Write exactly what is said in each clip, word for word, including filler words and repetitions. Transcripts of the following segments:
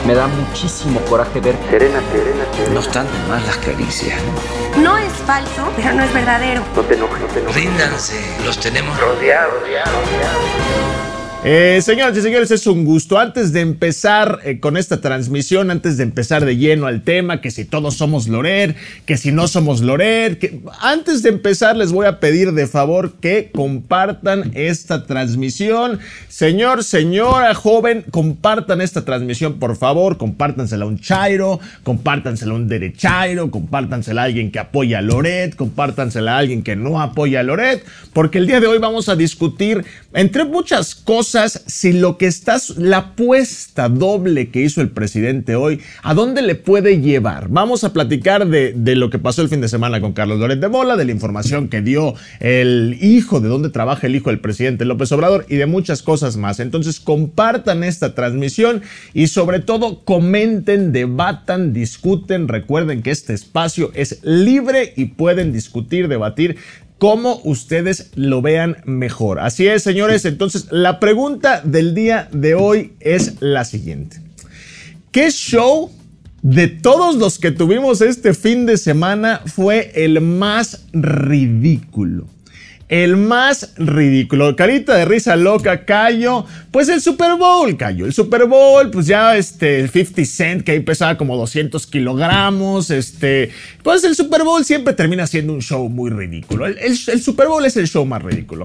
Me da muchísimo coraje ver. Serena, serena, serena. No están de más las caricias, ¿no? No es falso, pero no es verdadero. No te enojes, no te enojes. Ríndanse, los tenemos rodeados, rodeados, rodeados. Eh, señoras y señores, es un gusto. Antes de empezar eh, con esta transmisión, antes de empezar de lleno al tema, que si todos somos Loret, que si no somos Loret, que antes de empezar les voy a pedir de favor que compartan esta transmisión. Señor, señora, joven, compartan esta transmisión, por favor. Compártansela a un chairo, compártansela a un derechairo, compártansela a alguien que apoya a Loret, compártansela a alguien que no apoya a Loret, porque el día de hoy vamos a discutir, entre muchas cosas, si lo que estás, la apuesta doble que hizo el presidente hoy, ¿a dónde le puede llevar? Vamos a platicar de, de lo que pasó el fin de semana con Carlos Loret de Mola, de la información que dio el hijo, de dónde trabaja el hijo del presidente López Obrador y de muchas cosas más. Entonces compartan esta transmisión y sobre todo comenten, debatan, discuten. Recuerden que este espacio es libre y pueden discutir, debatir como ustedes lo vean mejor. Así es, señores. Entonces, la pregunta del día de hoy es la siguiente. ¿Qué show de todos los que tuvimos este fin de semana fue el más ridículo? El más ridículo. Carita de risa loca, Cayo. Pues el Super Bowl, Cayo. El Super Bowl, pues ya este, el cincuenta Cent, que ahí pesaba como doscientos kilogramos. Este, pues el Super Bowl siempre termina siendo un show muy ridículo. El, el, el Super Bowl es el show más ridículo.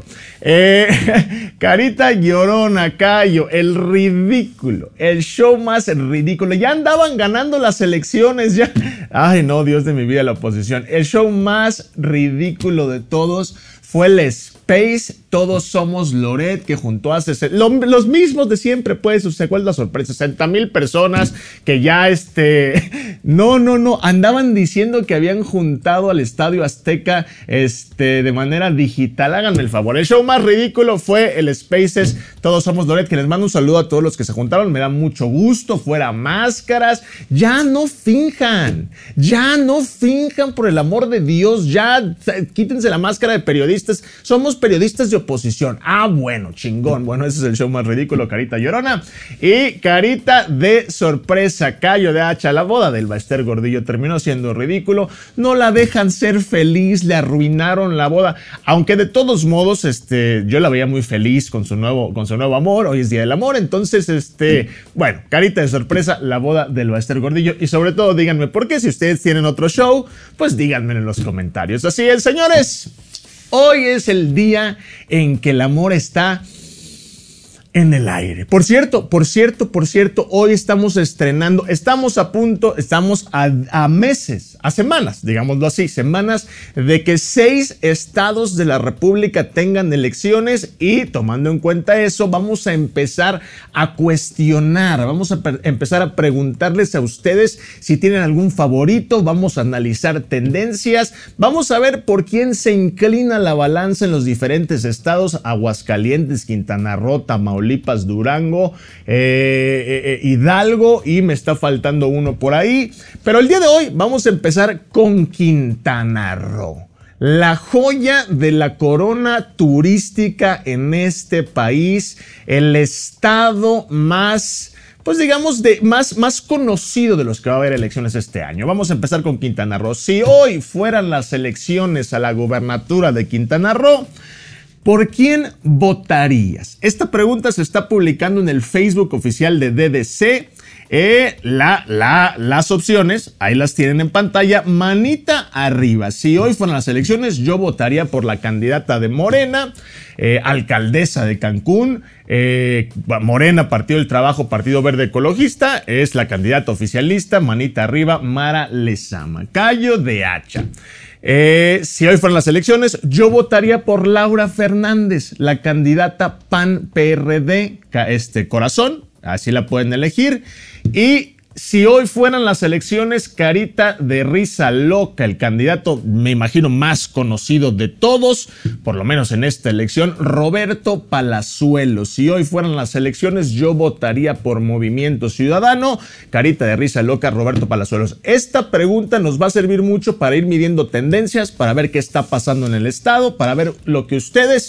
Eh, Carita llorona, Cayo. El ridículo. El show más ridículo. Ya andaban ganando las elecciones. Ya. Ay, no, Dios de mi vida, la oposición. El show más ridículo de todos fue el Space Todos Somos Loret, que juntó a sesenta, lo, los mismos de siempre, pues, ¿se cuál es la sorpresa? sesenta mil personas que ya, este, no, no, no, andaban diciendo que habían juntado al Estadio Azteca, este, de manera digital. Háganme el favor. El show más ridículo fue el Spaces Todos Somos Loret, que les mando un saludo a todos los que se juntaron, me da mucho gusto, fuera máscaras, ya no finjan, ya no finjan, por el amor de Dios, ya quítense la máscara de periodistas. Somos periodistas de oposición. Ah, bueno, chingón. Bueno, ese es el show más ridículo, Carita llorona. Y Carita de sorpresa, Cayo de hacha. La boda del Baester Gordillo terminó siendo ridículo. No la dejan ser feliz, le arruinaron la boda. Aunque de todos modos, este, yo la veía muy feliz con su nuevo, con su nuevo amor. Hoy es Día del Amor. Entonces, este, bueno, Carita de sorpresa, la boda del Baester Gordillo. Y sobre todo, díganme por qué. Si ustedes tienen otro show, pues díganme en los comentarios. Así es, señores. Hoy es el día en que el amor está en el aire. Por cierto, por cierto, por cierto, hoy estamos estrenando, estamos a punto, estamos a, a meses, a semanas, digámoslo así, semanas de que seis estados de la República tengan elecciones y tomando en cuenta eso, vamos a empezar a cuestionar, vamos a empezar a preguntarles a ustedes si tienen algún favorito, vamos a analizar tendencias, vamos a ver por quién se inclina la balanza en los diferentes estados, Aguascalientes, Quintana Roo, Tamaulipas, Durango, eh, eh, Hidalgo y me está faltando uno por ahí. Pero el día de hoy vamos a empezar con Quintana Roo. La joya de la corona turística en este país, el estado más, pues digamos, de, más, más conocido de los que va a haber elecciones este año. Vamos a empezar con Quintana Roo. Si hoy fueran las elecciones a la gubernatura de Quintana Roo, ¿por quién votarías? Esta pregunta se está publicando en el Facebook oficial de D D C. Eh, la, la, las opciones, ahí las tienen en pantalla, manita arriba. Si hoy fueran las elecciones, yo votaría por la candidata de Morena, eh, alcaldesa de Cancún, eh, Morena, Partido del Trabajo, Partido Verde Ecologista, es la candidata oficialista, manita arriba, Mara Lezama, Cayo de hacha. Eh, si hoy fueran las elecciones, yo votaría por Laura Fernández, la candidata P A N P R D, este corazón, así la pueden elegir. Y si hoy fueran las elecciones, Carita de risa loca, el candidato, me imagino, más conocido de todos, por lo menos en esta elección, Roberto Palazuelos. Si hoy fueran las elecciones, yo votaría por Movimiento Ciudadano, Carita de risa loca, Roberto Palazuelos. Esta pregunta nos va a servir mucho para ir midiendo tendencias, para ver qué está pasando en el estado, para ver lo que ustedes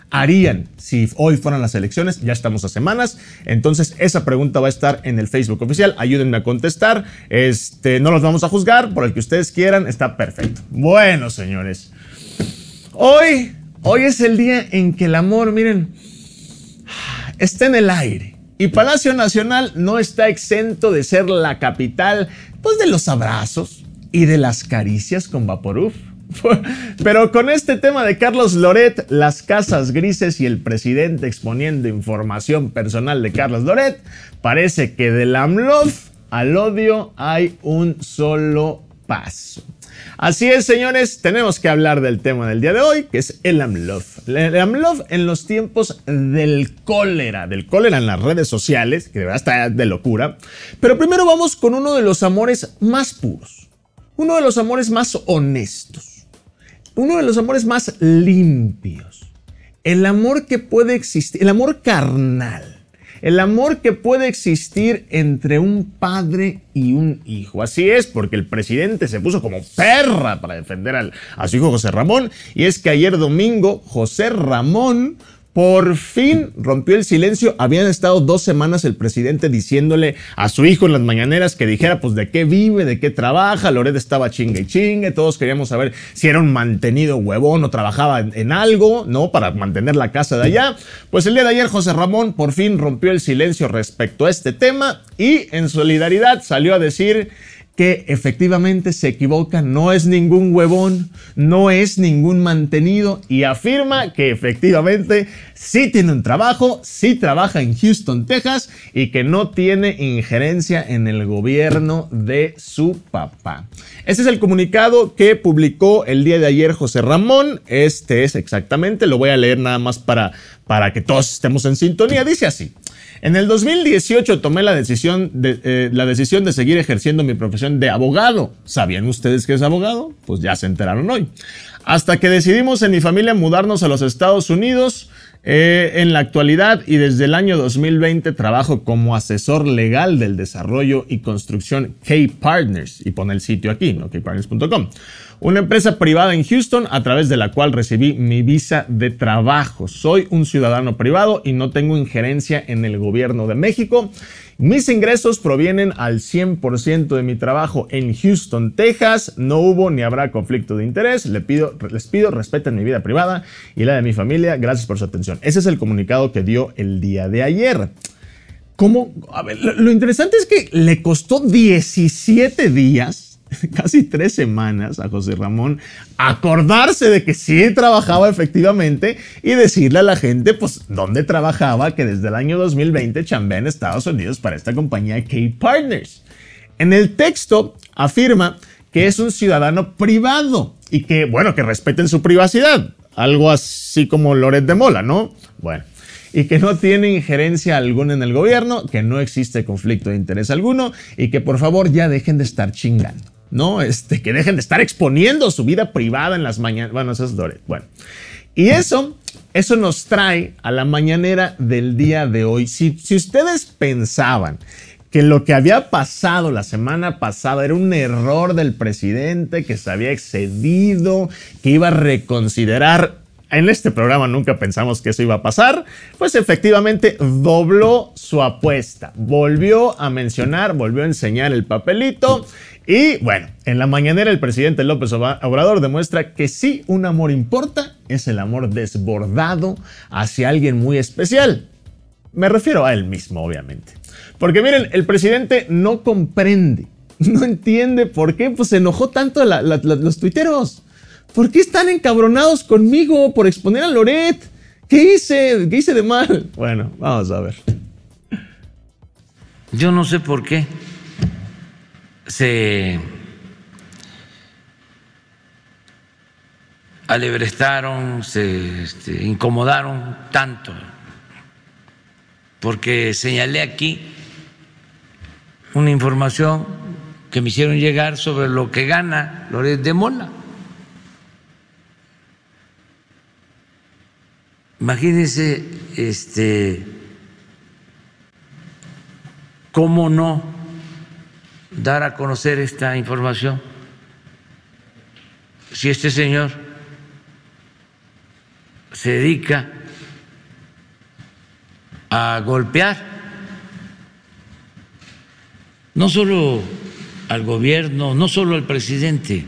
harían si hoy fueran las elecciones? Ya estamos a semanas, entonces esa pregunta va a estar en el Facebook oficial. Ayúdenme a contestar. Este, no los vamos a juzgar, por el que ustedes quieran, está perfecto. Bueno, señores, hoy, hoy es el día en que el amor, miren, está en el aire. Y Palacio Nacional no está exento de ser la capital, pues, de los abrazos y de las caricias con Vaporub. Pero con este tema de Carlos Loret, las casas grises y el presidente exponiendo información personal de Carlos Loret, parece que del AMLOF al odio hay un solo paso. Así es, señores, tenemos que hablar del tema del día de hoy, que es el AMLOF. El AMLOF en los tiempos del cólera, del cólera en las redes sociales, que de verdad está de locura. Pero primero vamos con uno de los amores más puros, uno de los amores más honestos, uno de los amores más limpios, el amor que puede existir, el amor carnal, el amor que puede existir entre un padre y un hijo. Así es, porque el presidente se puso como perra para defender al, a su hijo José Ramón, y es que ayer domingo José Ramón por fin rompió el silencio. Habían estado dos semanas el presidente diciéndole a su hijo en las mañaneras que dijera pues de qué vive, de qué trabaja. Loret estaba chingue y chingue. Todos queríamos saber si era un mantenido huevón o trabajaba en, en algo, ¿no? Para mantener la casa de allá. Pues el día de ayer José Ramón por fin rompió el silencio respecto a este tema y en solidaridad salió a decir que efectivamente se equivoca, no es ningún huevón, no es ningún mantenido, y afirma que efectivamente sí tiene un trabajo, sí trabaja en Houston, Texas, y que no tiene injerencia en el gobierno de su papá. Este es el comunicado que publicó el día de ayer José Ramón. Este es exactamente, lo voy a leer nada más para, para que todos estemos en sintonía. Dice así: en el dos mil dieciocho tomé la decisión, de, eh, la decisión de seguir ejerciendo mi profesión de abogado. ¿Sabían ustedes que es abogado? Pues ya se enteraron hoy. Hasta que decidimos en mi familia mudarnos a los Estados Unidos. Eh, en la actualidad y desde el año dos mil veinte trabajo como asesor legal del desarrollo y construcción K-Partners. Y pone el sitio aquí, ¿no? K partners punto com. Una empresa privada en Houston a través de la cual recibí mi visa de trabajo. Soy un ciudadano privado y no tengo injerencia en el gobierno de México. Mis ingresos provienen al cien por ciento de mi trabajo en Houston, Texas. No hubo ni habrá conflicto de interés. Les pido, les pido respeten mi vida privada y la de mi familia. Gracias por su atención. Ese es el comunicado que dio el día de ayer. ¿Cómo? A ver, lo, lo interesante es que le costó diecisiete días, casi tres semanas, a José Ramón acordarse de que sí trabajaba efectivamente y decirle a la gente pues dónde trabajaba, que desde el año dos mil veinte chambea en Estados Unidos para esta compañía K-Partners. En el texto afirma que es un ciudadano privado y que, bueno, que respeten su privacidad. Algo así como Loret de Mola, ¿no? Bueno. Y que no tiene injerencia alguna en el gobierno, que no existe conflicto de interés alguno y que por favor ya dejen de estar chingando, ¿no? Este, que dejen de estar exponiendo su vida privada en las mañanas. Bueno, eso es Loret. Bueno, y eso, eso nos trae a la mañanera del día de hoy. Si, si ustedes pensaban que lo que había pasado la semana pasada era un error del presidente, que se había excedido, que iba a reconsiderar, en este programa nunca pensamos que eso iba a pasar, pues efectivamente dobló su apuesta, volvió a mencionar, volvió a enseñar el papelito y bueno, en la mañanera el presidente López Obrador demuestra que sí un amor importa, es el amor desbordado hacia alguien muy especial. Me refiero a él mismo, obviamente. Porque miren, el presidente no comprende, no entiende por qué pues, se enojó tanto la, la, la, los tuiteros. ¿Por qué están encabronados conmigo por exponer a Loret? ¿Qué hice? ¿Qué hice de mal? Bueno, vamos a ver. Yo no sé por qué se alebrestaron, se este, incomodaron tanto, porque señalé aquí una información que me hicieron llegar sobre lo que gana Loret de Mola. Imagínense, este, cómo no dar a conocer esta información si este señor se dedica a golpear no solo al gobierno, no solo al presidente,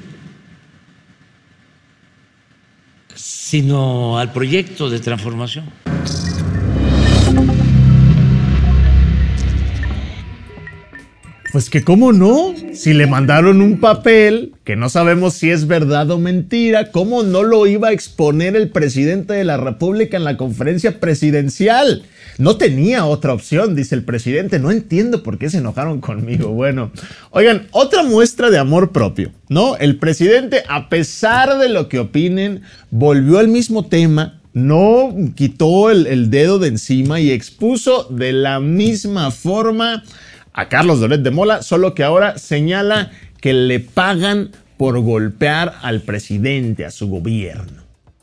sino al proyecto de transformación. Pues que cómo no, si le mandaron un papel que no sabemos si es verdad o mentira, ¿cómo no lo iba a exponer el presidente de la República en la conferencia presidencial? No tenía otra opción, dice el presidente. No entiendo por qué se enojaron conmigo. Bueno, oigan, otra muestra de amor propio, ¿no? El presidente, a pesar de lo que opinen, volvió al mismo tema, no quitó el, el dedo de encima y expuso de la misma forma a Carlos Loret de Mola, solo que ahora señala que le pagan por golpear al presidente, a su gobierno.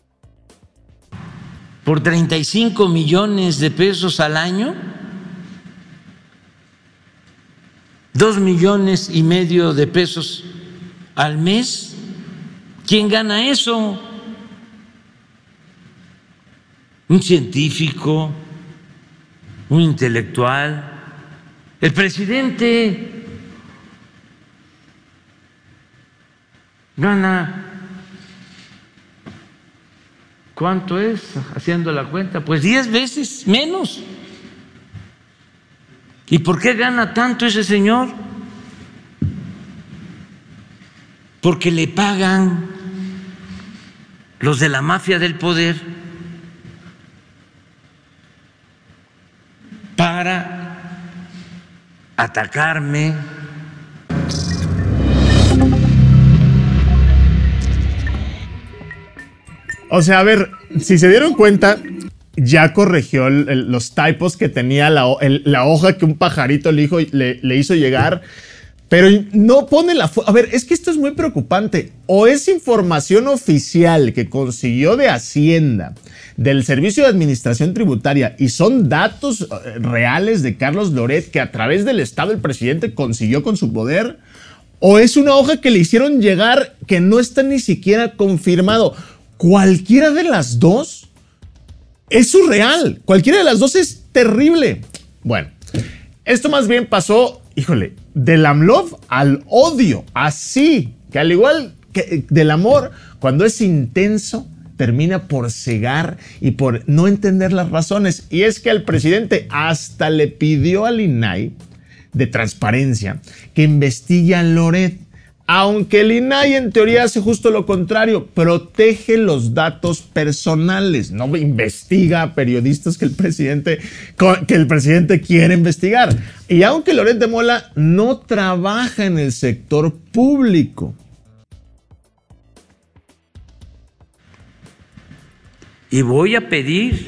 Por treinta y cinco millones de pesos al año, dos millones y medio de pesos al mes. ¿Quién gana eso? Un científico, un intelectual. El presidente gana, ¿cuánto es? Haciendo la cuenta, pues diez veces menos. ¿Y por qué gana tanto ese señor? Porque le pagan los de la mafia del poder para atacarme. O sea, a ver, si se dieron cuenta, ya corrigió el, el, los typos que tenía la, el, la hoja que un pajarito le, hizo, le, le hizo llegar, pero no pone la... A ver, es que esto es muy preocupante. O es información oficial que consiguió de Hacienda, del Servicio de Administración Tributaria, y son datos reales de Carlos Loret que a través del Estado el presidente consiguió con su poder, o es una hoja que le hicieron llegar que no está ni siquiera confirmado. Cualquiera de las dos es surreal. Cualquiera de las dos es terrible. Bueno, esto más bien pasó, híjole, del AMLOV al odio. Así que al igual que del amor, cuando es intenso, termina por cegar y por no entender las razones. Y es que al presidente hasta le pidió al I N A I de transparencia que investigue a Loret. Aunque el I N A I en teoría hace justo lo contrario, protege los datos personales, no investiga a periodistas que el presidente, que el presidente quiere investigar. Y aunque Loret de Mola no trabaja en el sector público. Y voy a pedir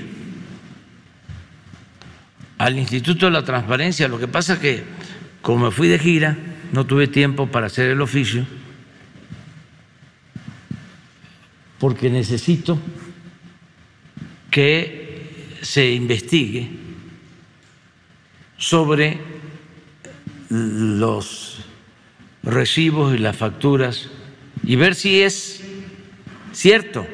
al Instituto de la Transparencia, lo que pasa es que como me fui de gira, no tuve tiempo para hacer el oficio, porque necesito que se investigue sobre los recibos y las facturas y ver si es cierto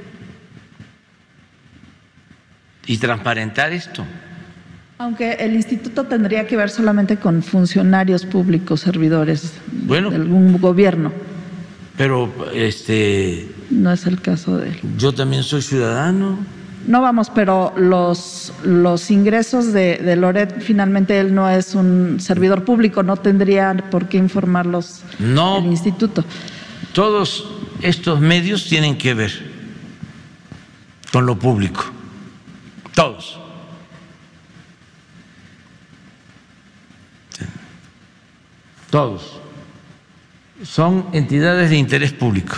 y transparentar esto. Aunque el instituto tendría que ver solamente con funcionarios públicos, servidores bueno, de algún gobierno. Pero este no es el caso de él. Yo también soy ciudadano. No vamos, pero los, los ingresos de, de Loret, finalmente él no es un servidor público, no tendría por qué informarlos no, el instituto. Todos estos medios tienen que ver con lo público. Todos. Todos son entidades de interés público.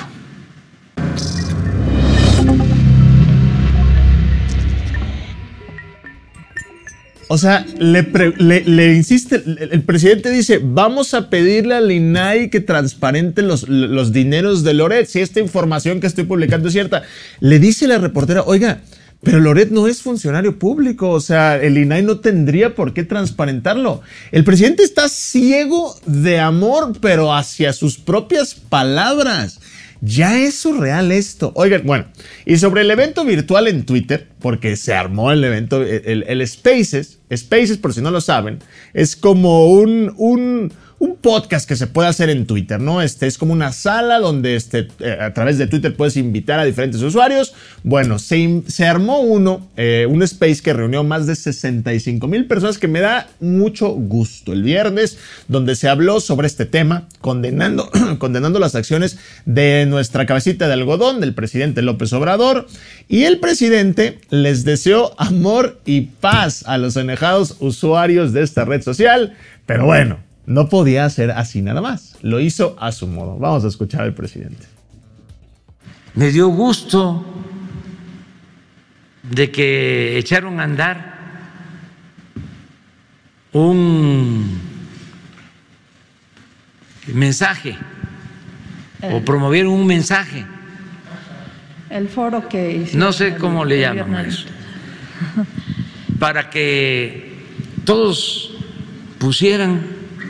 O sea, le, pre, le, le insiste, el presidente dice, vamos a pedirle al I N A I que transparente los, los dineros de Loret, si esta información que estoy publicando es cierta. Le dice la reportera, oiga, pero Loret no es funcionario público, o sea, el I N A I no tendría por qué transparentarlo. El presidente está ciego de amor, pero hacia sus propias palabras. Ya es surreal esto. Oigan, bueno, y sobre el evento virtual en Twitter, porque se armó el evento, el, el Spaces, Spaces, por si no lo saben, es como un, un, un podcast que se puede hacer en Twitter, ¿no? Este es como una sala donde este, eh, a través de Twitter puedes invitar a diferentes usuarios. Bueno, se, se armó uno, eh, un Space que reunió más de sesenta y cinco mil personas, que me da mucho gusto. El viernes, donde se habló sobre este tema, condenando, condenando las acciones de nuestra cabecita de algodón, del presidente López Obrador, y el presidente les deseó amor y paz a los enejados usuarios de esta red social, pero bueno, no podía hacer así nada más, lo hizo a su modo. Vamos a escuchar al presidente. Me dio gusto de que echaron a andar un mensaje el, o promovieron un mensaje. El foro que hicieron. No sé cómo le llaman a eso. Para que todos pusieran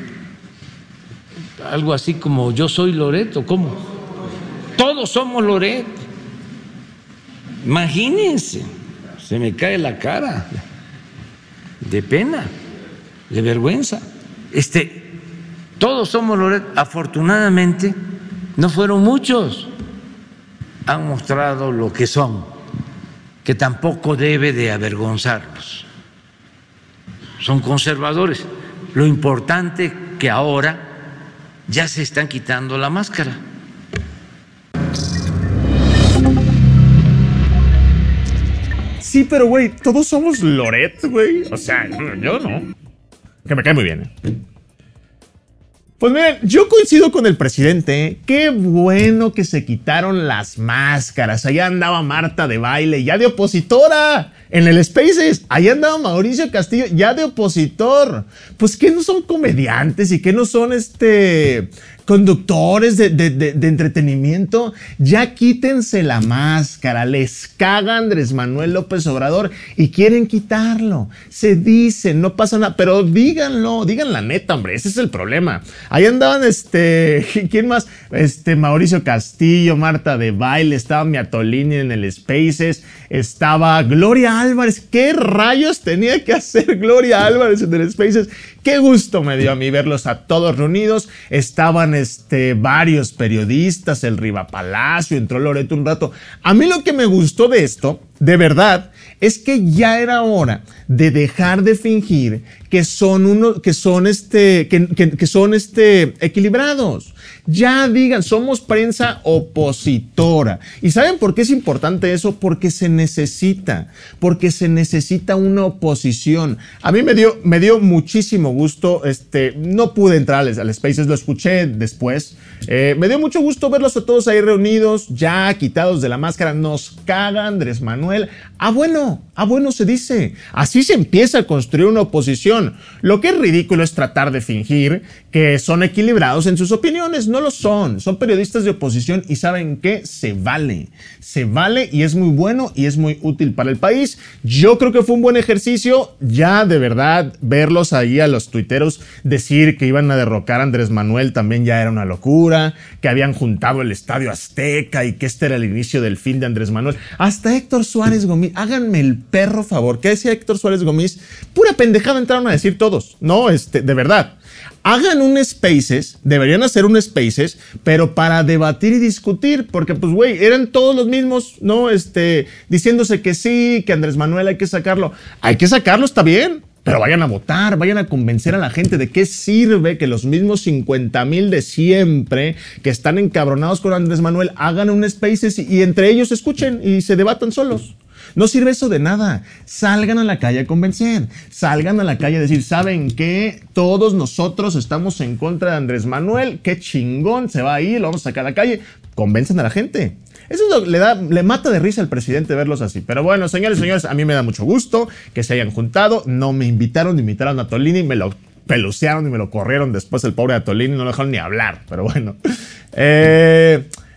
algo así como yo soy Loreto, ¿cómo? Todos somos Loret. Imagínense, se me cae la cara de pena, de vergüenza. Este, todos somos Loret. Afortunadamente, no fueron muchos. Han mostrado lo que son, que tampoco debe de avergonzarlos. Son conservadores. Lo importante que ahora ya se están quitando la máscara. Sí, pero güey, todos somos Loret, güey. O sea, yo no. Que me cae muy bien, ¿eh? Pues miren, yo coincido con el presidente, ¿eh? Qué bueno que se quitaron las máscaras. Allá andaba Marta de baile, ya de opositora. En el Spaces, allá andaba Mauricio Castillo, ya de opositor. Pues que no son comediantes y que no son este conductores de, de, de, de entretenimiento. Ya quítense la máscara. Les caga Andrés Manuel López Obrador y quieren quitarlo. Se dicen, no pasa nada, pero díganlo, digan la neta, hombre. Ese es el problema. Ahí andaban, este, ¿quién más? Este, Mauricio Castillo, Marta de baile, estaba Miatolini en el Spaces, estaba Gloria Álvarez. ¿Qué rayos tenía que hacer Gloria Álvarez en el Spaces? Qué gusto me dio a mí verlos a todos reunidos. Estaban este, varios periodistas, el Riva Palacio, entró Loreto un rato. A mí lo que me gustó de esto, de verdad, es que ya era hora de dejar de fingir que son uno, que son este, que, que, que son este equilibrados. Ya digan, somos prensa opositora. ¿Y saben por qué es importante eso? Porque se necesita, porque se necesita una oposición. A mí me dio, me dio muchísimo gusto, este, no pude entrar al, al Spaces, lo escuché después. Eh, me dio mucho gusto verlos a todos ahí reunidos, ya quitados de la máscara. Nos caga Andrés Manuel. Ah, bueno, ah, bueno se dice. Así se empieza a construir una oposición. Lo que es ridículo es tratar de fingir que son equilibrados en sus opiniones. No lo son. Son periodistas de oposición y ¿saben qué? Se vale. Se vale y es muy bueno y es muy útil para el país. Yo creo que fue un buen ejercicio. Ya de verdad verlos ahí a los tuiteros decir que iban a derrocar a Andrés Manuel también ya era una locura. Que habían juntado el Estadio Azteca y que este era el inicio del fin de Andrés Manuel. Hasta Héctor Suárez Gómez. Háganme el perro favor. ¿Qué decía Héctor Suárez Gómez? Pura pendejada entraron a decir todos. No, este, de verdad. Hagan un Spaces, deberían hacer un Spaces, pero para debatir y discutir, porque pues güey, eran todos los mismos, ¿no? Este, diciéndose que sí, que Andrés Manuel hay que sacarlo. Hay que sacarlo, está bien, pero vayan a votar, vayan a convencer a la gente de qué sirve que los mismos cincuenta mil de siempre que están encabronados con Andrés Manuel hagan un Spaces y, y entre ellos escuchen y se debatan solos. No sirve eso de nada. Salgan a la calle a convencer. Salgan a la calle a decir, ¿saben qué? Todos nosotros estamos en contra de Andrés Manuel. Qué chingón, se va a ir, lo vamos a sacar a la calle. Convencen a la gente. Eso es lo que le, da, le mata de risa al presidente verlos así. Pero bueno, señores y señores, a mí me da mucho gusto que se hayan juntado. No me invitaron, me invitaron a Tolini, me lo pelucearon y me lo corrieron después el pobre Atolini, no lo dejaron ni hablar. Pero bueno. Eh...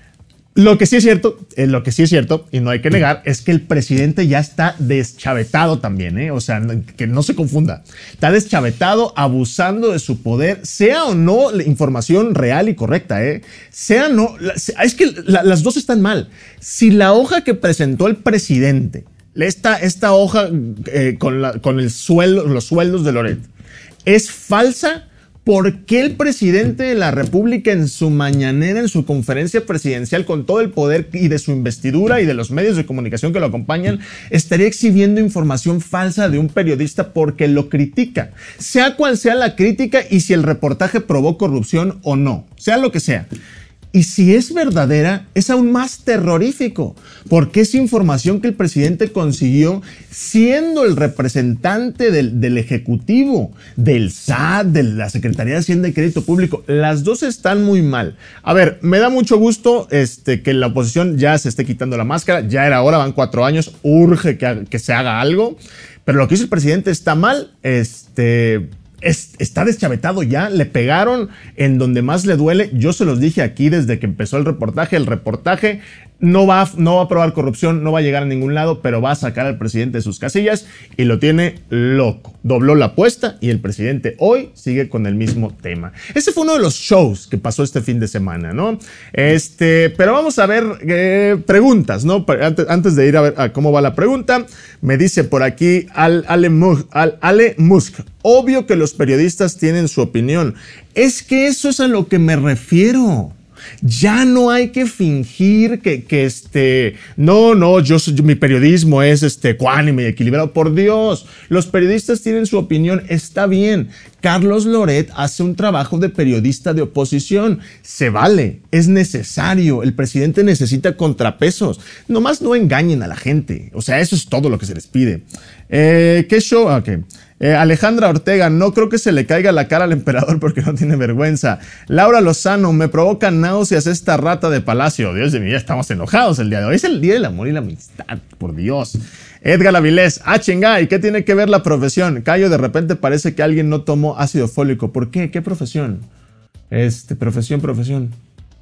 Lo que sí es cierto, eh, lo que sí es cierto, y no hay que negar, es que el presidente ya está deschavetado también, ¿eh? O sea, que no se confunda. Está deschavetado, abusando de su poder, sea o no la información real y correcta, ¿eh? Sea o no, la, es que la, las dos están mal. Si la hoja que presentó el presidente, esta, esta hoja eh, con, la, con el sueldo, los sueldos de Loret, es falsa, ¿por qué el presidente de la República en su mañanera, en su conferencia presidencial, con todo el poder y de su investidura y de los medios de comunicación que lo acompañan, estaría exhibiendo información falsa de un periodista porque lo critica? Sea cual sea la crítica y si el reportaje probó corrupción o no, sea lo que sea. Y si es verdadera, es aún más terrorífico, porque es información que el presidente consiguió siendo el representante del, del Ejecutivo, del S A T, de la Secretaría de Hacienda y Crédito Público. Las dos están muy mal. A ver, me da mucho gusto este, que la oposición ya se esté quitando la máscara. Ya era hora, van cuatro años, urge que, que se haga algo. Pero lo que hizo el presidente está mal. Este... Es, está deschavetado ya, le pegaron en donde más le duele. Yo se los dije aquí desde que empezó el reportaje. El reportaje no va, no va a probar corrupción, no va a llegar a ningún lado, pero va a sacar al presidente de sus casillas y lo tiene loco. Dobló la apuesta y el presidente hoy sigue con el mismo tema. Ese fue uno de los shows que pasó este fin de semana, ¿no? Este, pero vamos a ver eh, preguntas, ¿no? Antes, antes de ir a ver a cómo va la pregunta, me dice por aquí Al, Ale, Musk, Al, Ale Musk. Obvio que los periodistas tienen su opinión. Es que eso es a lo que me refiero. Ya no hay que fingir que, que este, no, no, yo, yo mi periodismo es este, ecuánime y equilibrado. Por Dios, los periodistas tienen su opinión, está bien. Carlos Loret hace un trabajo de periodista de oposición. Se vale, es necesario. El presidente necesita contrapesos. Nomás no engañen a la gente. O sea, eso es todo lo que se les pide. Eh, ¿Qué show? Ok. Eh, Alejandra Ortega, no creo que se le caiga la cara al emperador porque no tiene vergüenza. Laura Lozano, me provoca náuseas esta rata de Palacio. Dios de mi vida, estamos enojados el día de hoy. Es el día del amor y la amistad, por Dios. Edgar Avilés, ah, chingay, ¿qué tiene que ver la profesión? Cayo, de repente parece que alguien no tomó ácido fólico. ¿Por qué? ¿Qué profesión? Este, profesión, profesión.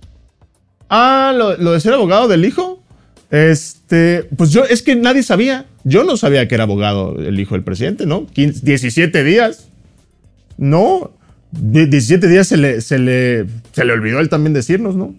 Ah, lo, lo de ser abogado del hijo. Este, pues yo, es que nadie sabía. Yo no sabía que era abogado el hijo del presidente, ¿no? quince, diecisiete días. No, diecisiete días se le, se le, se le olvidó él también decirnos, ¿no?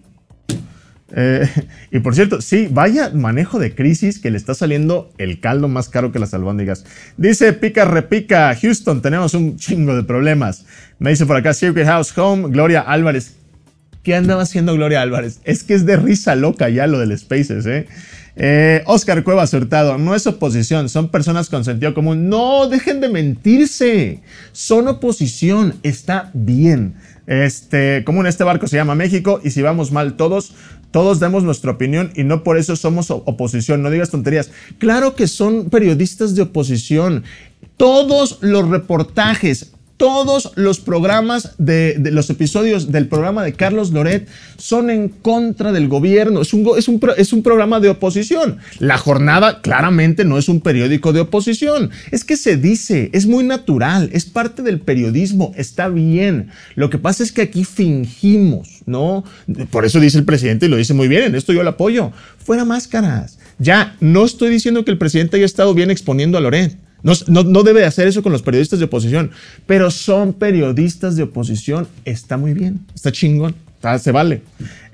Eh, y por cierto, sí, vaya manejo de crisis que le está saliendo el caldo más caro que las albóndigas. Dice Pica Repica, Houston, tenemos un chingo de problemas. Me dice por acá, Circuit House Home, Gloria Álvarez. ¿Qué andaba haciendo Gloria Álvarez? Es que es de risa loca ya lo del Spaces, ¿eh? Eh, Oscar Cuevas Hurtado, no es oposición, son personas con sentido común. No, dejen de mentirse. Son oposición, está bien. Este, como en este barco se llama México y si vamos mal todos, todos demos nuestra opinión y no por eso somos oposición. No digas tonterías. Claro que son periodistas de oposición. Todos los reportajes, todos los programas de, de los episodios del programa de Carlos Loret son en contra del gobierno. Es un, es, un, es un programa de oposición. La Jornada claramente no es un periódico de oposición. Es que se dice, es muy natural, es parte del periodismo, está bien. Lo que pasa es que aquí fingimos, ¿no? Por eso dice el presidente y lo dice muy bien, en esto yo lo apoyo. Fuera máscaras. Ya, no estoy diciendo que el presidente haya estado bien exponiendo a Loret. No, no, no debe hacer eso con los periodistas de oposición, pero son periodistas de oposición, está muy bien, está chingón, está, se vale.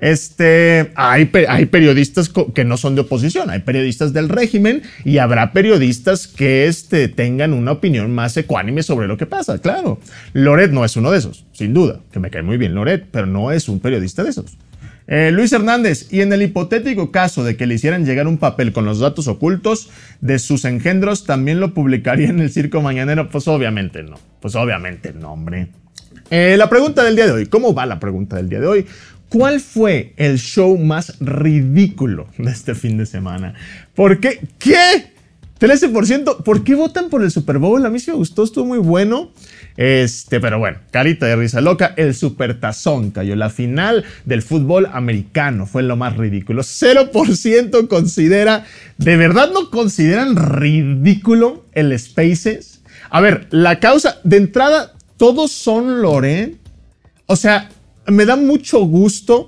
Este, hay, hay periodistas que no son de oposición, hay periodistas del régimen y habrá periodistas que este, tengan una opinión más ecuánime sobre lo que pasa, claro. Loret no es uno de esos, sin duda, que me cae muy bien Loret, pero no es un periodista de esos. Eh, Luis Hernández, y en el hipotético caso de que le hicieran llegar un papel con los datos ocultos de sus engendros, ¿también lo publicaría en el Circo Mañanero? Pues obviamente no, pues obviamente no, hombre. Eh, la pregunta del día de hoy, ¿cómo va la pregunta del día de hoy? ¿Cuál fue el show más ridículo de este fin de semana? ¿Por qué? ¿Qué? trece por ciento. ¿Por qué votan por el Super Bowl? A mí sí me gustó, estuvo muy bueno. Este, pero bueno, carita de risa loca. El Supertazón cayó. La final del fútbol americano fue lo más ridículo. cero por ciento considera, ¿de verdad no consideran ridículo el Spaces? A ver, la causa, de entrada, todos son Loret. O sea, me da mucho gusto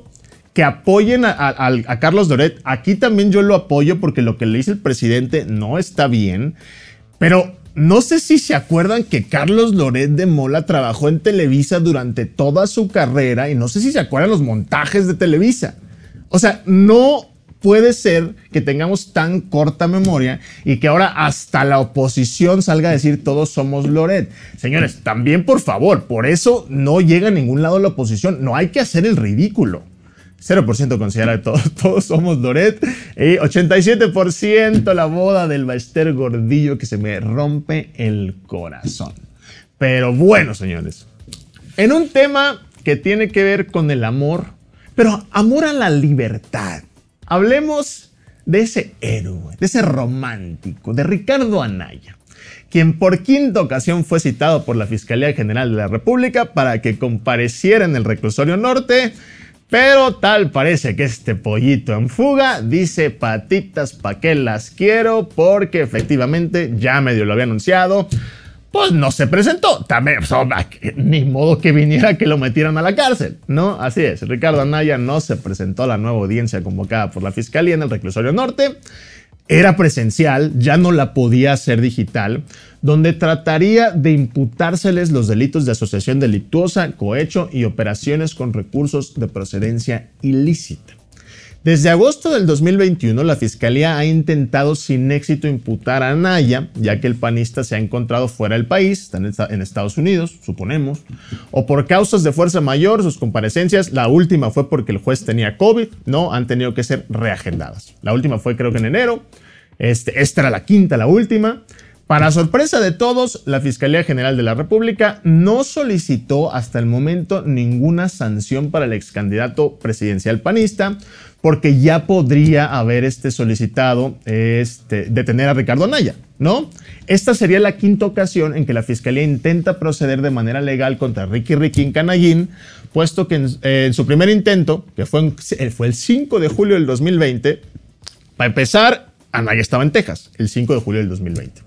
que apoyen a, a, a Carlos Loret. Aquí también yo lo apoyo porque lo que le dice el presidente no está bien, pero no sé si se acuerdan que Carlos Loret de Mola trabajó en Televisa durante toda su carrera y no sé si se acuerdan los montajes de Televisa. O sea, no puede ser que tengamos tan corta memoria y que ahora hasta la oposición salga a decir todos somos Loret. Señores, también por favor, por eso no llega a ningún lado la oposición. No hay que hacer el ridículo. cero por ciento considera que todos, todos somos Loret. Y ochenta y siete por ciento la boda del Ballester Gordillo, que se me rompe el corazón. Pero bueno, señores, en un tema que tiene que ver con el amor, pero amor a la libertad. Hablemos de ese héroe, de ese romántico, de Ricardo Anaya, quien por quinta ocasión fue citado por la Fiscalía General de la República para que compareciera en el reclusorio norte, pero tal parece que este pollito en fuga dice patitas pa' qué las quiero, porque efectivamente ya medio lo había anunciado, pues no se presentó. También, pues, ni modo que viniera que lo metieran a la cárcel, ¿no? Así es, Ricardo Anaya no se presentó a la nueva audiencia convocada por la Fiscalía en el reclusorio norte. Era presencial, ya no la podía hacer digital, donde trataría de imputárseles los delitos de asociación delictuosa, cohecho y operaciones con recursos de procedencia ilícita. Desde agosto del dos mil veintiuno, la Fiscalía ha intentado sin éxito imputar a Anaya, ya que el panista se ha encontrado fuera del país, está en Estados Unidos, suponemos, o por causas de fuerza mayor, sus comparecencias, la última fue porque el juez tenía COVID, no, han tenido que ser reagendadas. La última fue creo que en enero, este, esta era la quinta, la última. Para sorpresa de todos, la Fiscalía General de la República no solicitó hasta el momento ninguna sanción para el ex candidato presidencial panista, porque ya podría haber este solicitado este, detener a Ricardo Anaya, ¿no? Esta sería la quinta ocasión en que la Fiscalía intenta proceder de manera legal contra Ricky Riquín Canallín, puesto que en, eh, en su primer intento, que fue, en, fue el cinco de julio del dos mil veinte, para empezar, Anaya estaba en Texas, el cinco de julio del dos mil veinte.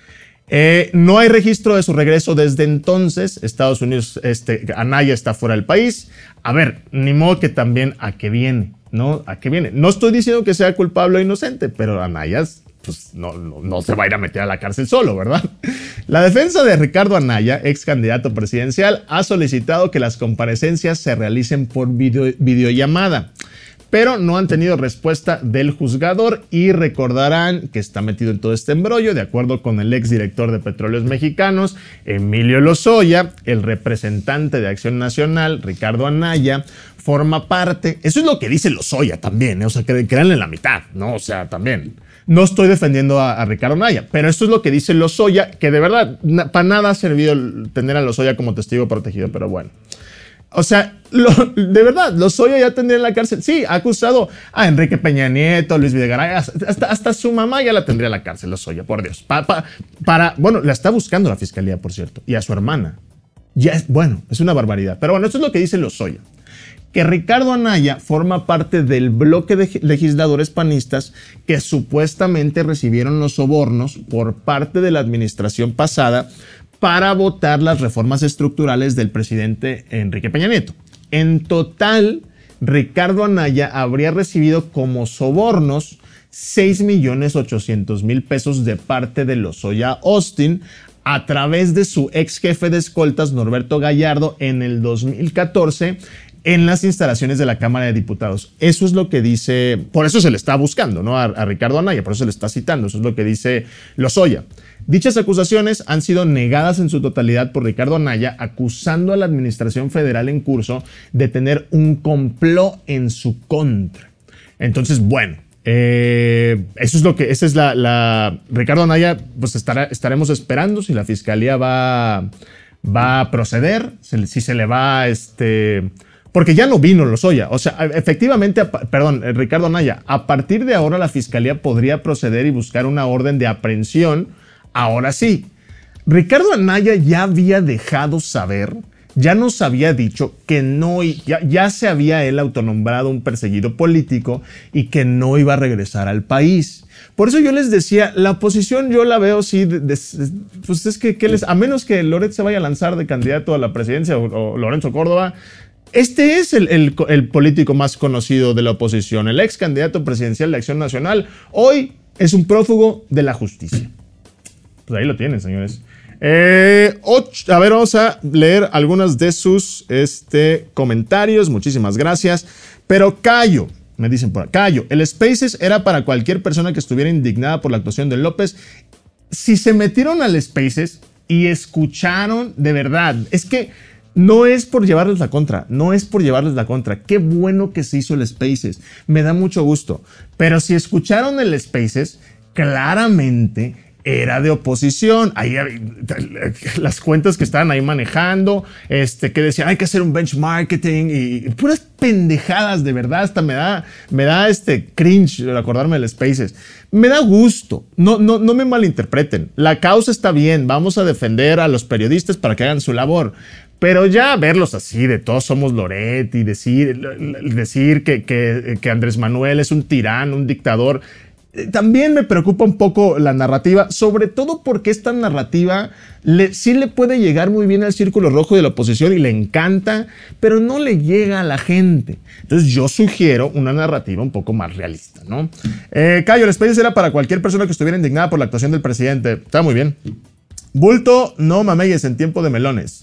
Eh, no hay registro de su regreso desde entonces. Estados Unidos, este, Anaya está fuera del país. A ver, ni modo que también a qué viene, ¿no? ¿A qué viene? No estoy diciendo que sea culpable o inocente, pero Anaya pues, no, no, no se va a ir a meter a la cárcel solo, ¿verdad? La defensa de Ricardo Anaya, ex candidato presidencial, ha solicitado que las comparecencias se realicen por video, videollamada, pero no han tenido respuesta del juzgador y recordarán que está metido en todo este embrollo. De acuerdo con el exdirector de Petróleos Mexicanos, Emilio Lozoya, el representante de Acción Nacional, Ricardo Anaya, forma parte, eso es lo que dice Lozoya también, ¿eh? O sea, que créanle la mitad, ¿no? O sea, también. No estoy defendiendo a, a Ricardo Anaya, pero esto es lo que dice Lozoya, que de verdad, na, para nada ha servido tener a Lozoya como testigo protegido, pero bueno. O sea, lo, de verdad, Lozoya ya tendría en la cárcel. Sí, ha acusado a Enrique Peña Nieto, Luis Videgaray, hasta, hasta su mamá ya la tendría en la cárcel, Lozoya, por Dios. Pa, pa, para, bueno, la está buscando la Fiscalía, por cierto, y a su hermana. Ya es, bueno, es una barbaridad. Pero bueno, esto es lo que dice Lozoya. Que Ricardo Anaya forma parte del bloque de legisladores panistas que supuestamente recibieron los sobornos por parte de la administración pasada para votar las reformas estructurales del presidente Enrique Peña Nieto. En total, Ricardo Anaya habría recibido como sobornos seis millones ochocientos mil pesos de parte de Lozoya Austin a través de su ex jefe de escoltas Norberto Gallardo en el dos mil catorce en las instalaciones de la Cámara de Diputados. Eso es lo que dice, por eso se le está buscando, ¿no? A, a Ricardo Anaya, por eso se le está citando, eso es lo que dice Lozoya. Dichas acusaciones han sido negadas en su totalidad por Ricardo Anaya, acusando a la administración federal en curso de tener un complot en su contra. Entonces, bueno, eh, eso es lo que, esa es la, la Ricardo Anaya, pues estará, estaremos esperando si la Fiscalía va, va a proceder, si se le va, este... Porque ya no vino Lozoya. O sea, efectivamente, perdón, Ricardo Anaya, a partir de ahora la Fiscalía podría proceder y buscar una orden de aprehensión. Ahora sí, Ricardo Anaya ya había dejado saber, ya nos había dicho que no, ya, ya se había él autonombrado un perseguido político y que no iba a regresar al país. Por eso yo les decía, la oposición yo la veo sí, de, de, pues es que, que les, a menos que Loret se vaya a lanzar de candidato a la presidencia o, o Lorenzo Córdoba, Este es el, el, el político más conocido de la oposición, el ex candidato presidencial de Acción Nacional. Hoy es un prófugo de la justicia. Pues ahí lo tienen, señores. Eh, ocho, a ver, vamos a leer algunos de sus este, comentarios. Muchísimas gracias. Pero Cayo, me dicen por acá, Cayo, el Spaces era para cualquier persona que estuviera indignada por la actuación de López. Si se metieron al Spaces y escucharon de verdad, es que no es por llevarles la contra, no es por llevarles la contra. Qué bueno que se hizo el Spaces, me da mucho gusto. Pero si escucharon el Spaces, claramente era de oposición. Ahí las cuentas que estaban ahí manejando, este, que decían hay que hacer un benchmarking y puras pendejadas, de verdad. Hasta me da, me da este cringe acordarme del Spaces. Me da gusto. No, no, no me malinterpreten. La causa está bien. Vamos a defender a los periodistas para que hagan su labor. Pero ya verlos así, de todos somos Loret, y decir, decir que, que, que Andrés Manuel es un tirano, un dictador. También me preocupa un poco la narrativa, sobre todo porque esta narrativa le, sí le puede llegar muy bien al círculo rojo de la oposición y le encanta, pero no le llega a la gente. Entonces yo sugiero una narrativa un poco más realista, ¿no? Eh, Cayo, el Spaces era para cualquier persona que estuviera indignada por la actuación del presidente. Está muy bien. Bulto, no mameyes en tiempo de melones.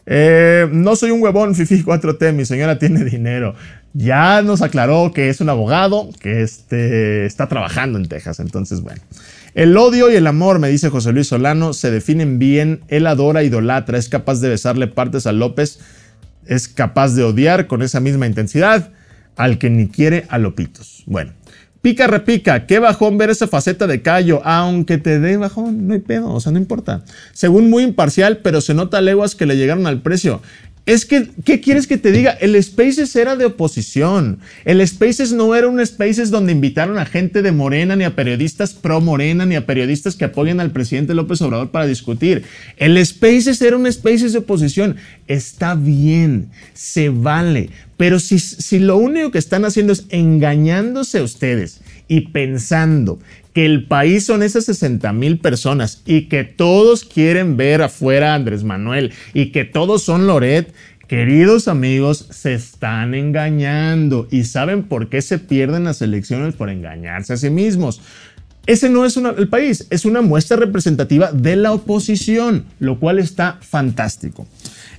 Eh, no soy un huevón, Fifi cuatro T, mi señora tiene dinero. Ya nos aclaró que es un abogado que este, está trabajando en Texas, entonces bueno. El odio y el amor, me dice José Luis Solano, se definen bien. Él adora, idolatra, es capaz de besarle partes a López, es capaz de odiar con esa misma intensidad al que ni quiere a Lopitos. Bueno. Pica repica, qué bajón ver esa faceta de Cayo, aunque te dé bajón, no hay pedo, o sea, no importa. Según muy imparcial, pero se nota leguas que le llegaron al precio. Es que, ¿qué quieres que te diga? El Spaces era de oposición. El Spaces no era un Spaces donde invitaron a gente de Morena, ni a periodistas pro Morena, ni a periodistas que apoyan al presidente López Obrador para discutir. El Spaces era un Spaces de oposición. Está bien, se vale. Pero si, si lo único que están haciendo es engañándose a ustedes y pensando que el país son esas sesenta mil personas y que todos quieren ver afuera a Andrés Manuel y que todos son Loret, queridos amigos, se están engañando. ¿Y saben por qué se pierden las elecciones? Por engañarse a sí mismos. Ese no es una, el país, es una muestra representativa de la oposición, lo cual está fantástico.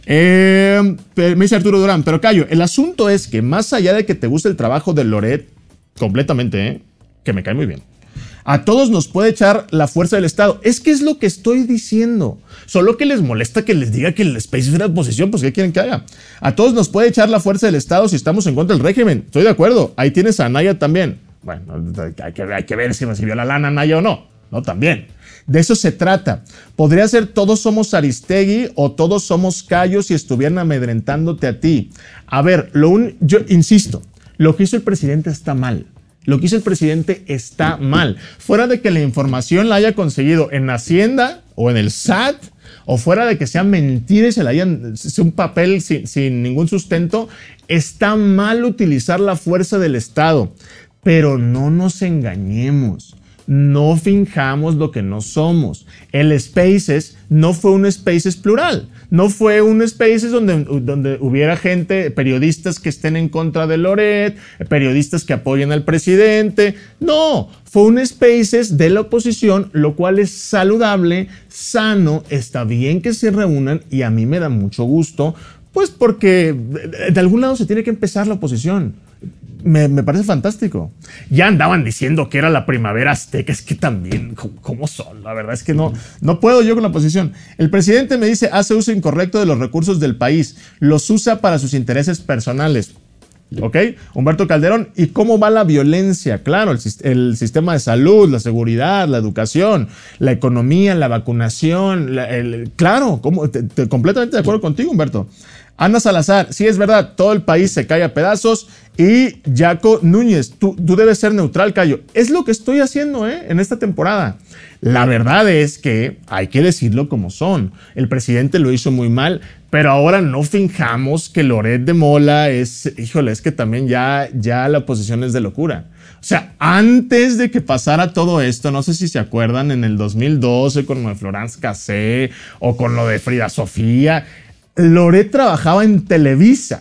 Eh, me dice Arturo Durán, pero Cayo, el asunto es que más allá de que te guste el trabajo de Loret, completamente, ¿eh? Que me cae muy bien. A todos nos puede echar la fuerza del Estado. Es que es lo que estoy diciendo. Solo que les molesta que les diga que el Spaces era oposición, pues ¿qué quieren que haga? A todos nos puede echar la fuerza del Estado si estamos en contra del régimen. Estoy de acuerdo. Ahí tienes a Anaya también. Bueno, hay que, hay que ver si recibió la lana Anaya o no. No, también. De eso se trata. Podría ser todos somos Aristegui o todos somos Cayo si estuvieran amedrentándote a ti. A ver, lo un, yo insisto, lo que hizo el presidente está mal. Lo que hizo el presidente está mal. Fuera de que la información la haya conseguido en Hacienda o en el S A T, o fuera de que sea mentira y se la hayan, sea un papel sin, sin ningún sustento, está mal utilizar la fuerza del Estado. Pero no nos engañemos. No finjamos lo que no somos. El Spaces no fue un Spaces plural. No fue un Spaces donde, donde hubiera gente, periodistas que estén en contra de Loret, periodistas que apoyen al presidente. No, fue un Spaces de la oposición, lo cual es saludable, sano, está bien que se reúnan y a mí me da mucho gusto, pues porque de algún lado se tiene que empezar la oposición. Me, me parece fantástico. Ya andaban diciendo que era la primavera azteca. Es que también, ¿cómo son? La verdad es que no, no puedo yo con la oposición. El presidente me dice, hace uso incorrecto de los recursos del país. Los usa para sus intereses personales. ¿Ok? Humberto Calderón. ¿Y cómo va la violencia? Claro, el, el sistema de salud, la seguridad, la educación, la economía, la vacunación. La, el, claro, ¿cómo? Te, te, completamente de acuerdo contigo, Humberto. Ana Salazar, sí es verdad, todo el país se cae a pedazos. Y Jaco Núñez, tú, tú debes ser neutral, Cayo. Es lo que estoy haciendo ¿eh? en esta temporada. La verdad es que hay que decirlo como son. El presidente lo hizo muy mal, pero ahora no finjamos que Loret de Mola es, híjole, es que también ya, ya la oposición es de locura. O sea, antes de que pasara todo esto, no sé si se acuerdan, en el dos mil doce con lo de Florence Cassé o con lo de Frida Sofía, Loret trabajaba en Televisa.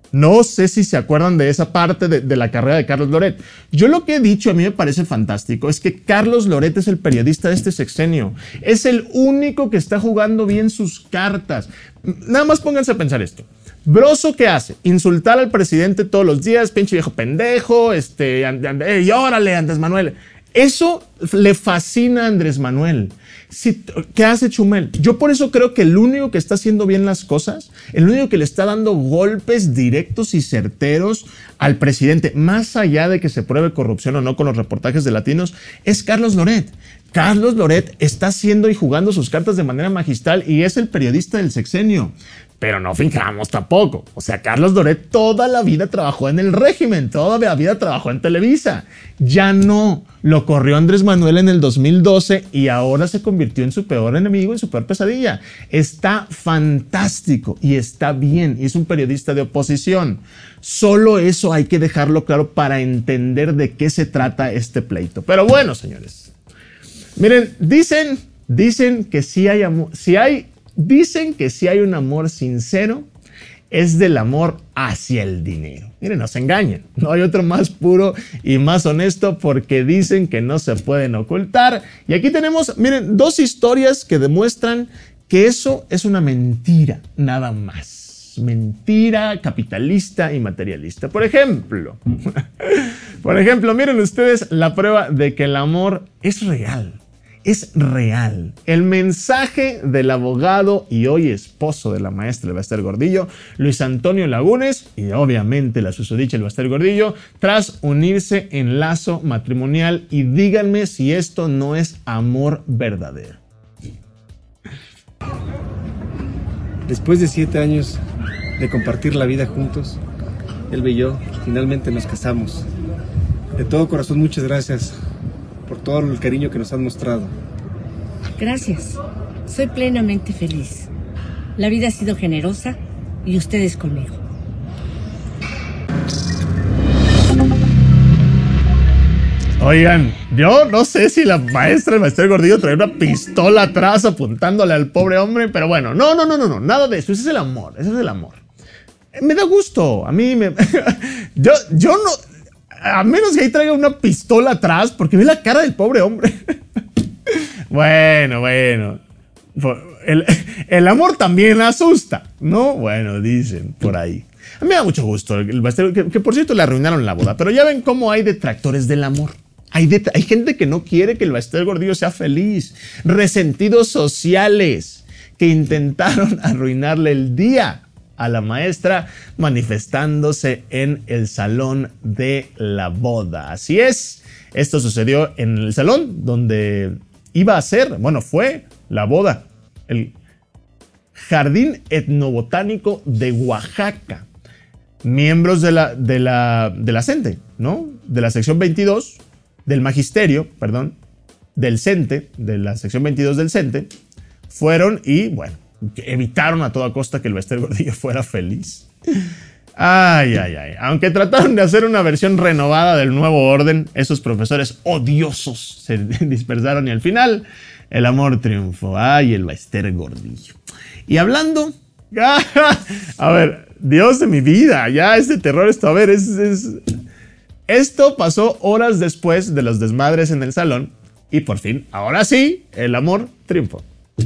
No sé si se acuerdan de esa parte de, de la carrera de Carlos Loret. Yo lo que he dicho, a mí me parece fantástico, es que Carlos Loret es el periodista de este sexenio. Es el único que está jugando bien sus cartas. Nada más pónganse a pensar esto. Broso, ¿qué hace? Insultar al presidente todos los días, pinche viejo pendejo, este, and, and, hey, órale, Andrés Manuel. Eso le fascina a Andrés Manuel. Si, ¿qué hace Chumel? Yo por eso creo que el único que está haciendo bien las cosas, el único que le está dando golpes directos y certeros al presidente, más allá de que se pruebe corrupción o no con los reportajes de Latinos, es Carlos Loret. Carlos Loret está haciendo y jugando sus cartas de manera magistral y es el periodista del sexenio. Pero no fijamos tampoco. O sea, Carlos Loret toda la vida trabajó en el régimen, toda la vida trabajó en Televisa. Ya no. Lo corrió Andrés Manuel en el dos mil doce y ahora se convirtió en su peor enemigo, en su peor pesadilla. Está fantástico y está bien. Y es un periodista de oposición. Solo eso hay que dejarlo claro para entender de qué se trata este pleito. Pero bueno, señores. Miren, dicen, dicen que si hay amor, si hay... Dicen que si hay un amor sincero, es del amor hacia el dinero. Miren, no se engañen. No hay otro más puro y más honesto porque dicen que no se pueden ocultar. Y aquí tenemos, miren, dos historias que demuestran que eso es una mentira, nada más. Mentira capitalista y materialista. Por ejemplo, por ejemplo, miren ustedes la prueba de que el amor es real. Es real. El mensaje del abogado y hoy esposo de la maestra Elbaster Gordillo, Luis Antonio Lagunes, y obviamente la susodicha Elbaster Gordillo, tras unirse en lazo matrimonial. Y díganme si esto no es amor verdadero. Después de siete años de compartir la vida juntos, él y yo finalmente nos casamos. De todo corazón, muchas gracias por todo el cariño que nos han mostrado. Gracias. Soy plenamente feliz. La vida ha sido generosa y ustedes conmigo. Oigan, yo no sé si la maestra del Elbaster Gordillo trae una pistola atrás apuntándole al pobre hombre, pero bueno, no, no, no, no, no, nada de eso. Ese es el amor, ese es el amor. Me da gusto, a mí me... yo, yo no... A menos que ahí traiga una pistola atrás, porque ve la cara del pobre hombre. Bueno, bueno. El, el amor también asusta, ¿no? Bueno, dicen por ahí. A mí me da mucho gusto. El Elbaster, que, que por cierto le arruinaron la boda. Pero ya ven cómo hay detractores del amor. Hay, de, hay gente que no quiere que el Elbaster Gordillo sea feliz. Resentidos sociales que intentaron arruinarle el día a la maestra manifestándose en el salón de la boda. Así es, esto sucedió en el salón donde iba a ser, bueno, fue la boda, el Jardín Etnobotánico de Oaxaca. Miembros de la, de la, de la CENTE, ¿no? De la sección veintidós, del magisterio, perdón, del CENTE, de la sección veintidós del CENTE, fueron y, bueno, evitaron a toda costa que el Elbaster Gordillo fuera feliz. Ay, ay, ay. Aunque trataron de hacer una versión renovada del nuevo orden, esos profesores odiosos se dispersaron y al final el amor triunfó. Ay, el Elbaster Gordillo. Y hablando... A ver, Dios de mi vida, ya este terror, esto, a ver, es, es... Esto pasó horas después de los desmadres en el salón y por fin, ahora sí, el amor triunfó.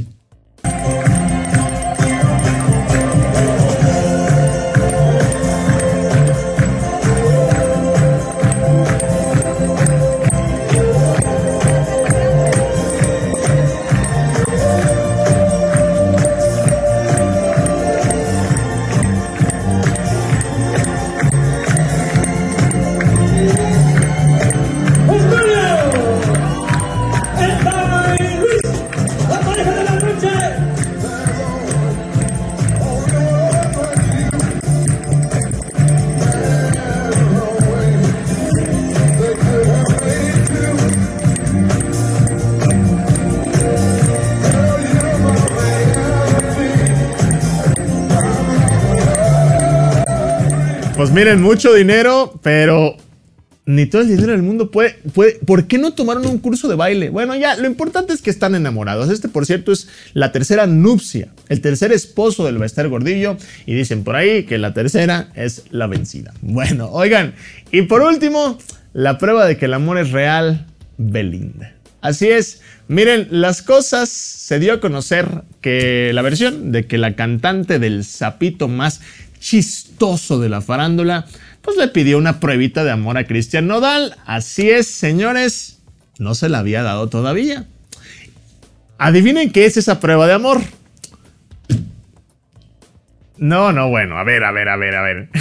Pues miren, mucho dinero, pero ni todo el dinero del mundo puede, puede... ¿Por qué no tomaron un curso de baile? Bueno, ya, lo importante es que están enamorados. Este, por cierto, es la tercera nupcia el tercer esposo del Bester Gordillo, y dicen por ahí que la tercera es la vencida. Bueno, oigan, y por último, la prueba de que el amor es real, Belinda. Así es, miren, las cosas se dio a conocer que la versión de que la cantante del sapito más chistoso de la farándula, pues le pidió una pruebita de amor a Cristian Nodal. Así es, señores, no se la había dado todavía. Adivinen qué es esa prueba de amor. No, no, bueno, a ver, a ver, a ver, a ver.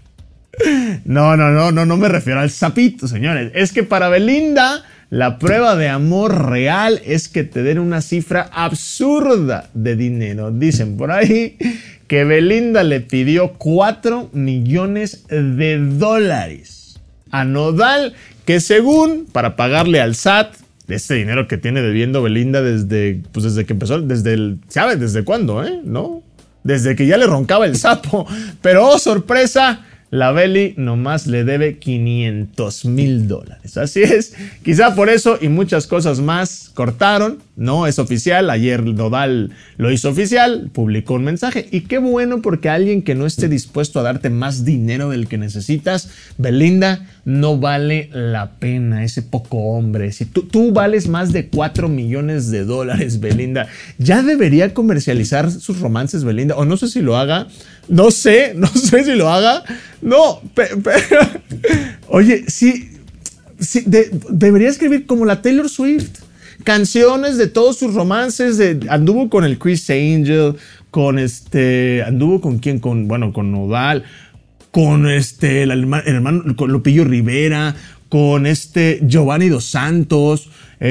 No, no, no, no, no me refiero al sapito, señores. Es que para Belinda, la prueba de amor real es que te den una cifra absurda de dinero. Dicen por ahí que Belinda le pidió cuatro millones de dólares a Nodal, que según, para pagarle al S A T, de este dinero que tiene debiendo Belinda desde, pues desde que empezó, desde el, ¿sabes? ¿Desde cuándo, eh? ¿No? Desde que ya le roncaba el sapo. Pero, oh, sorpresa, la Beli nomás le debe quinientos mil dólares. Así es, quizá por eso y muchas cosas más cortaron. No es oficial, ayer Nodal lo hizo oficial, publicó un mensaje. Y qué bueno, porque alguien que no esté dispuesto a darte más dinero del que necesitas, Belinda, no vale la pena, ese poco hombre. Si tú, tú vales más de cuatro millones de dólares, Belinda, ya debería comercializar sus romances, Belinda. O no sé si lo haga, no sé, no sé si lo haga. No, pero, pero oye, sí, sí de, debería escribir como la Taylor Swift. Canciones de todos sus romances, de, anduvo con el Chris Angel, con este, anduvo con quién, con, bueno, con Nodal, con este, el hermano, el hermano con Lupillo Rivera, con este Giovanni Dos Santos,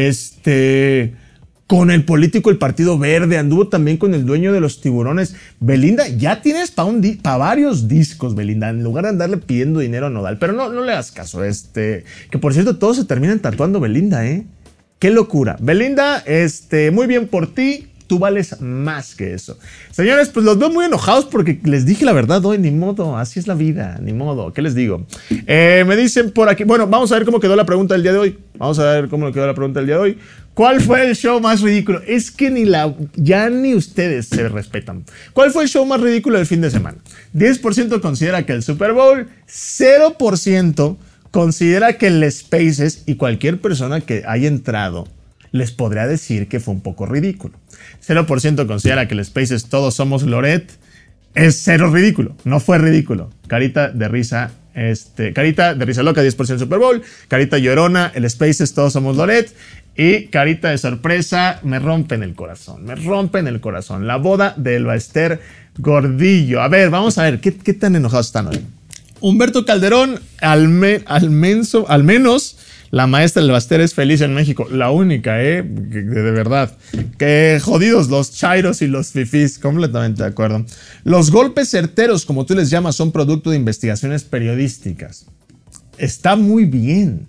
este, con el político del Partido Verde, anduvo también con el dueño de los tiburones. Belinda, ya tienes para di pa varios discos, Belinda, en lugar de andarle pidiendo dinero a Nodal, pero no, no le hagas caso, este, que por cierto todos se terminan tatuando Belinda, eh. ¡Qué locura! Belinda, este, muy bien por ti. Tú vales más que eso. Señores, pues los veo muy enojados porque les dije la verdad hoy. Ni modo, así es la vida. Ni modo, ¿qué les digo? Eh, me dicen por aquí... Bueno, vamos a ver cómo quedó la pregunta del día de hoy. Vamos a ver cómo quedó la pregunta del día de hoy. ¿Cuál fue el show más ridículo? Es que ni la... Ya ni ustedes se respetan. ¿Cuál fue el show más ridículo del fin de semana? diez por ciento considera que el Super Bowl. cero por ciento... considera que el Spaces, y cualquier persona que haya entrado les podría decir que fue un poco ridículo. cero por ciento considera que el Spaces Todos Somos Loret es cero ridículo. No fue ridículo. Carita de risa, este, carita de risa loca, diez por ciento Super Bowl. Carita llorona, el Spaces Todos Somos Loret. Y carita de sorpresa, me rompen el corazón. Me rompen el corazón. La boda del Bester Gordillo. A ver, vamos a ver, ¿qué, qué tan enojados están hoy? Humberto Calderón, al, me, al, menso, al menos la maestra del Baster es feliz en México. La única, ¿eh? De, de verdad. Que jodidos los chairos y los fifís. Completamente de acuerdo. Los golpes certeros, como tú les llamas, son producto de investigaciones periodísticas. Está muy bien.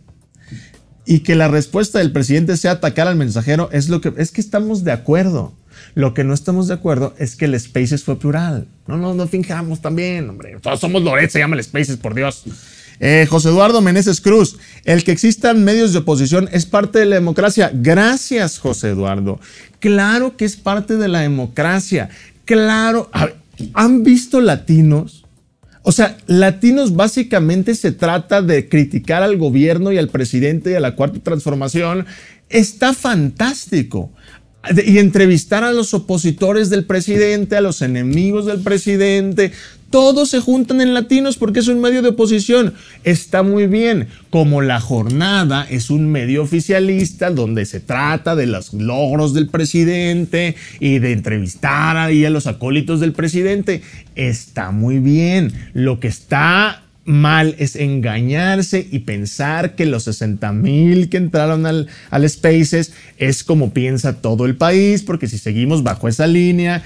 Y que la respuesta del presidente sea atacar al mensajero es lo que... Es que estamos de acuerdo. Lo que no estamos de acuerdo es que el Spaces fue plural. No, no, no finjamos también, hombre. Todos somos Loret, se llama el Spaces, por Dios. Eh, José Eduardo Meneses Cruz. El que existan medios de oposición es parte de la democracia. Gracias, José Eduardo. Claro que es parte de la democracia. Claro. A ver, ¿han visto Latinos? O sea, Latinos básicamente se trata de criticar al gobierno y al presidente y a la Cuarta Transformación. Está fantástico. Y entrevistar a los opositores del presidente, a los enemigos del presidente. Todos se juntan en Latinos porque es un medio de oposición. Está muy bien. Como La Jornada es un medio oficialista donde se trata de los logros del presidente y de entrevistar ahí a los acólitos del presidente. Está muy bien. Lo que está mal es engañarse y pensar que los sesenta mil que entraron al, al Spaces es como piensa todo el país, porque si seguimos bajo esa línea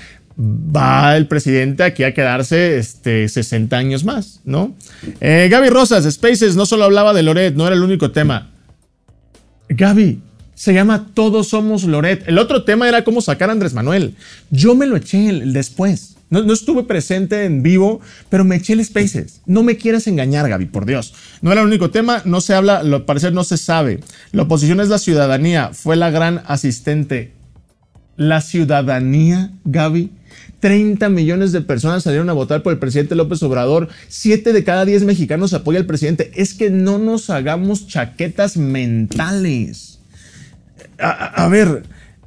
va el presidente aquí a quedarse este, sesenta años más, ¿no? Eh, Gaby Rosas, Spaces no solo hablaba de Loret, no era el único tema. Gaby, se llama Todos Somos Loret. El otro tema era cómo sacar a Andrés Manuel. Yo me lo eché el, después. No, no estuve presente en vivo, pero me eché el Spaces. No me quieras engañar, Gaby, por Dios. No era el único tema, no se habla, al parecer no se sabe. La oposición es la ciudadanía, fue la gran asistente. La ciudadanía, Gaby. treinta millones de personas salieron a votar por el presidente López Obrador. siete de cada diez mexicanos apoyan al presidente. Es que no nos hagamos chaquetas mentales. A, a ver,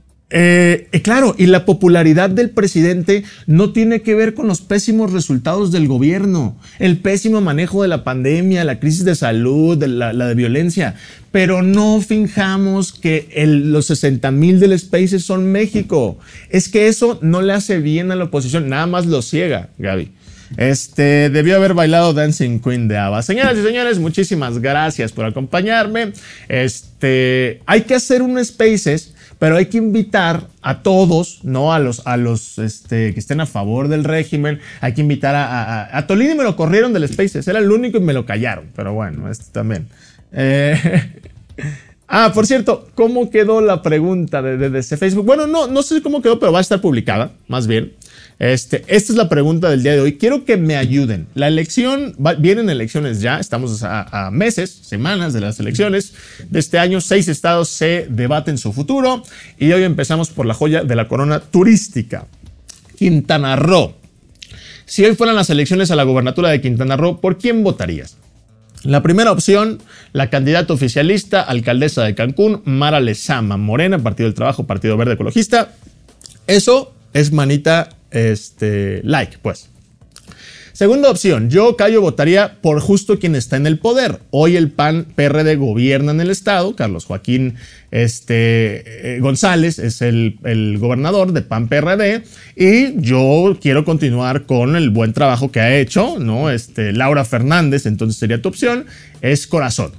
eh, eh, claro, y la popularidad del presidente no tiene que ver con los pésimos resultados del gobierno, el pésimo manejo de la pandemia, la crisis de salud, de la, la de violencia. Pero no finjamos que el, los sesenta mil del Spaces son México. Es que eso no le hace bien a la oposición, nada más lo ciega, Gaby. Este, debió haber bailado Dancing Queen de ABBA. Señoras y señores, muchísimas gracias por acompañarme. Este, hay que hacer un Spaces, pero hay que invitar a todos, ¿no? A los, a los este, que estén a favor del régimen. Hay que invitar a, a, a Tolini. Me lo corrieron del Spaces, era el único y me lo callaron. Pero bueno, este también. Eh, ah, por cierto, ¿cómo quedó la pregunta de, de, de ese Facebook? Bueno, no, no sé cómo quedó, pero va a estar publicada, más bien. Este, esta es la pregunta del día de hoy. Quiero que me ayuden. La elección, va, vienen elecciones ya, estamos a, a meses, semanas de las elecciones de este año. Seis estados se debaten su futuro y hoy empezamos por la joya de la corona turística, Quintana Roo. Si hoy fueran las elecciones a la gobernatura de Quintana Roo, ¿por quién votarías? La primera opción, la candidata oficialista, alcaldesa de Cancún, Mara Lezama, Morena, Partido del Trabajo, Partido Verde Ecologista. Eso es manita, este, like, pues. Segunda opción, yo, Cayo, votaría por justo quien está en el poder. Hoy el P A N P R D gobierna en el estado. Carlos Joaquín este, eh, González es el, el gobernador de P A N P R D. Y yo quiero continuar con el buen trabajo que ha hecho, ¿no? Este, Laura Fernández, entonces sería tu opción, es Corazón.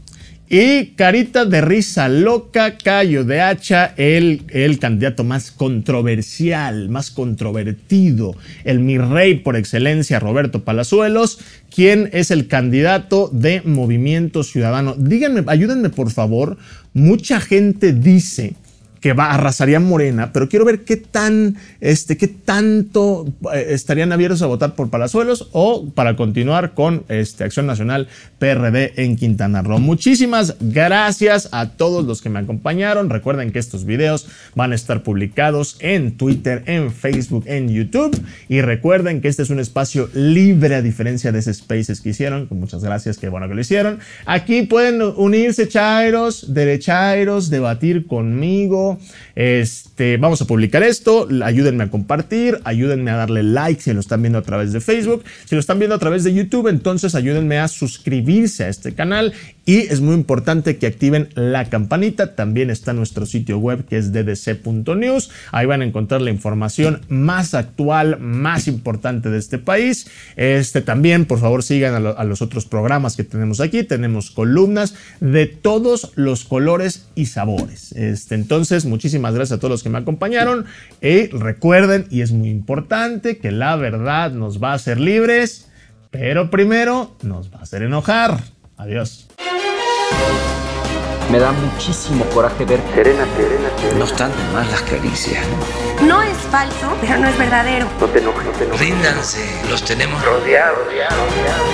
Y carita de risa loca, Cayo de hacha, el, el candidato más controversial, más controvertido, el mi rey por excelencia, Roberto Palazuelos, quien es el candidato de Movimiento Ciudadano. Díganme, ayúdenme por favor, mucha gente dice que va, arrasaría Morena, pero quiero ver qué tan, este, qué tanto eh, estarían abiertos a votar por Palazuelos o para continuar con este, Acción Nacional P R D en Quintana Roo. Muchísimas gracias a todos los que me acompañaron. Recuerden que estos videos van a estar publicados en Twitter, en Facebook, en YouTube. Y recuerden que este es un espacio libre a diferencia de ese Spaces que hicieron. Muchas gracias, qué bueno que lo hicieron. Aquí pueden unirse chairos, derechairos, debatir conmigo. Este, vamos a publicar esto, ayúdenme a compartir, ayúdenme a darle like si lo están viendo a través de Facebook, si lo están viendo a través de YouTube, entonces ayúdenme a suscribirse a este canal y es muy importante que activen la campanita. También está nuestro sitio web que es d d c punto news, ahí van a encontrar la información más actual, más importante de este país. Este, también por favor sigan a, lo, a los otros programas que tenemos aquí, tenemos columnas de todos los colores y sabores. Este, entonces muchísimas gracias a todos los que me acompañaron y recuerden, y es muy importante, que la verdad nos va a hacer libres, pero primero nos va a hacer enojar. Adiós. Me da muchísimo coraje ver. Serena, serena, serena. No están de más las caricias. No es falso, pero no es verdadero. No te enojes, no te enojes. Ríndanse, los tenemos rodeados, rodeados, rodeados.